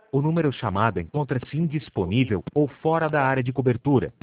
O número chamado encontra-se indisponível ou fora da área de cobertura.